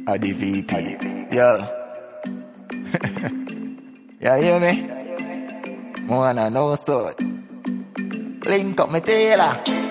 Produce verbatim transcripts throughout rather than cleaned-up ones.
A the V P. Yo. You hear me? Wanna know so. Link up me tailor.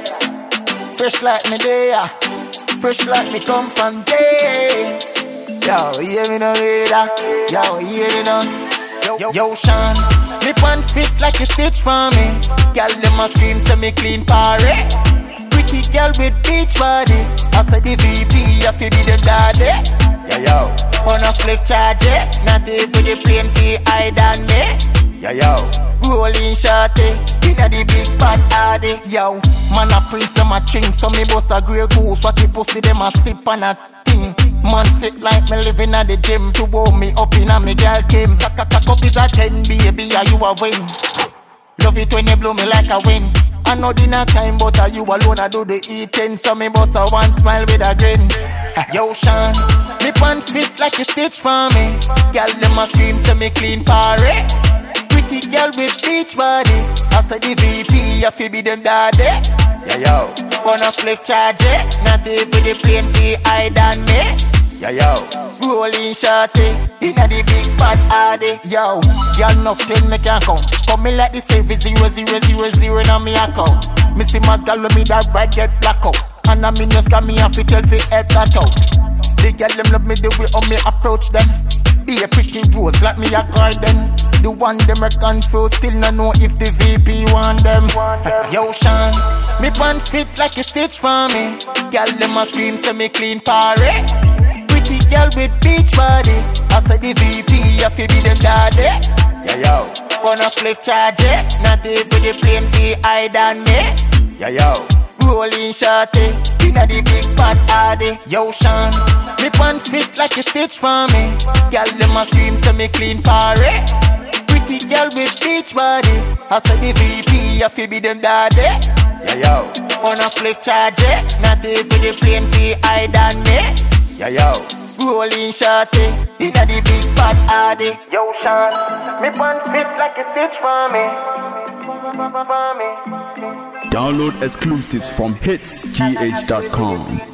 Fresh like me there. Fresh like me come from James. Yo, hear me no later. Yo, hear me no. Yo, yo, Sean. Me pant fit like a stitch for me. Girl, them a scream so me clean party. Pretty girl with beach body. I said the V P, I feel be the daddy. Yo, yo. On a split charge it. Not even the plane fee hide on me. Yo, yo. Rolling shorty. Inna the big bad hardy. Yo. Man a prince them a ching. So me boss a grey goose. What the pussy them a sip on a thing. Man fit like me living at the gym. To blow me up in a me girl Kim. Cock up is a ten baby. Yeah, you a win. Love it when you blow me like a win. I know dinner time, but are you alone? I do the eating, so me boss a one smile with a grin. Yo, Sean, me pant fit like a stitch for me. Girl, them a scream, so me clean party. Pretty girl with beach body. I said the V P, I feel be them daddy. Yo, yo, on a split charge it. Not even the plane fee hide on me. Yo, yo, rolling shorty. Inna the big bad hardy. Yo, y'all nothing me can count. Come me like the save zero zero zero zero in me account. Me see my girl with me that bright get black out. And I mean just got me a fit tell fi head that out. The girl them love me the way how me approach them. Be a pretty rose like me a garden. The one them I confused still no know if the V P want them. Yo, Sean, me pant fit like a stitch for me. Girl them a scream so me clean party. Pretty girl with beach body. I said the V P, I feel be them daddy. Yo, yo, wanna split charge it. Not even the plane fee hide on me. Yo, yo, rolling shorty. Inna the big bad hardy. Yo, Sean, me pant fit like a stitch for me. Girl, them a scream so me clean party. Pretty girl with beach body. I said the V P, I feel be them daddy. Yo, yo, wanna split charge it. Not even the plane fee hide on me. Yo, yo, rolling shorty. Inna the big bad hardy. Yo, Sean, me pant fit like a stitch for me. For me. Download exclusives from hits g h dot com.